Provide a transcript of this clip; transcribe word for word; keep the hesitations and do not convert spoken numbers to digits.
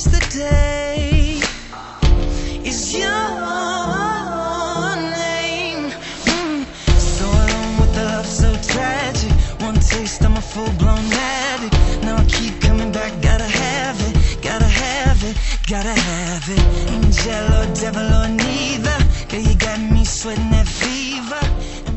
yesterday is your name. Mm. So alone with a love so tragic. One taste, I'm a full-blown addict. Now I keep coming back, gotta have it, gotta have it, gotta have it. Angel or devil or neither, girl, you got me sweating that fever.